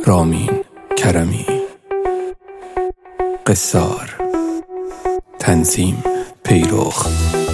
رامین کرمی. قصار تنظیم پیروخ.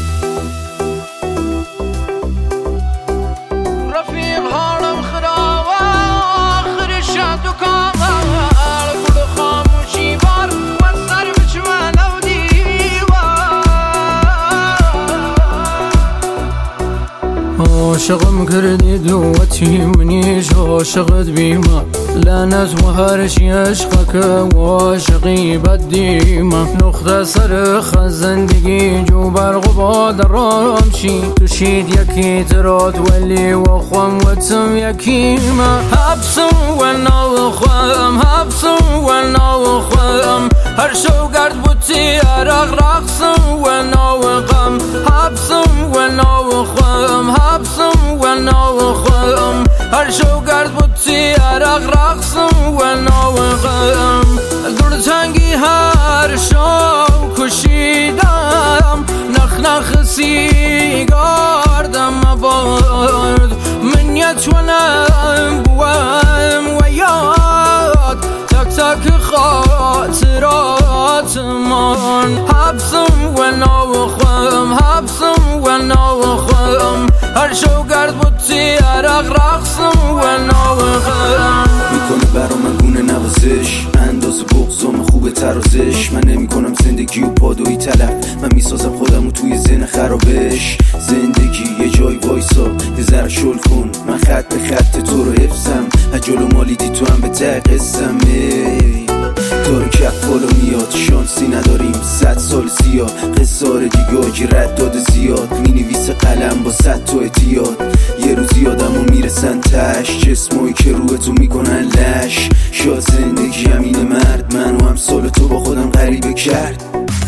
عاشقم کردی دوتی منیش عاشقت بیما لعنت و هرشی عشقك وعاشقی بدیما نقطه سرخ زندگی جو برق و باد رامشی تشید یکی تراد ولی و خوام و تم یکی ما حبسم و ناوخوام حبسم و ناوخوام هر شو گرد بوتی عرق رقصم و ناوقم حبسم و ناوخوام حبسم و ناوخوام هر شو گرد بوتی عرق رقصم و ناوقم دور تنگی هر شام کشیدم نخ نخ سیگاردم مباد من یتونم بوام و یاد تک تک خاطرات من حبسم و ناوخوام حبسم و ناوخوام هر شو گرد بوتی عرق رقصم و ناوقم میکنه برا من گونه نوازش انداز بغضام خوبه ترازش من نمی کنم زندگی و پادویی تلف من میسازم خودم و توی ذهن خرابش زندگی یه جای وایسا یه ذره شل کن من خط به خط تو رو حفظم از جلو مالیدی تو هم به ته قسم داره کف بالا میاد شانسی نداریم 100 سال سیاه قصار دیگاجی رد داده زیاد مینویسه قلم با 100 تا اعتیاد یه روز یادم و میرسن تش جسمایی که روی تو میکنن لش شاید زندگی همین مرد منو هم سال تو با خودم غریبه کرد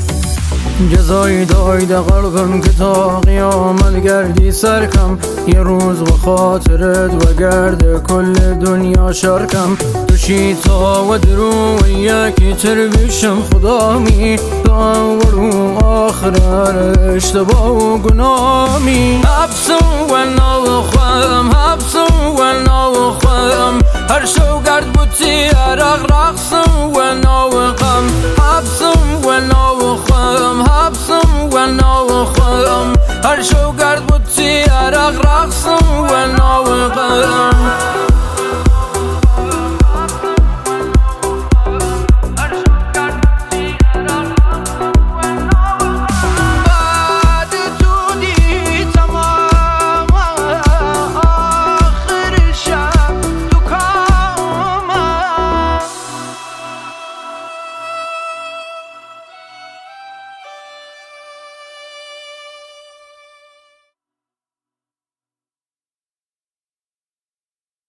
جزایی دایده قلبم که تا قیامت گردی سرکم یه روز و خاطرت و گرد کل دنیا شرکم توشی تا و درو و یکی تر بیشم خدا می داورو آخر اشتباه و گنامی حبسم و ناوخوام حبسم و ناوخوام هر شو گرد بوتی عرق رقصم و ناوقم حبسم و ناوخوام حبسم و ناوخوام هر شو گرد بوتی عرق رقصم و ناوقم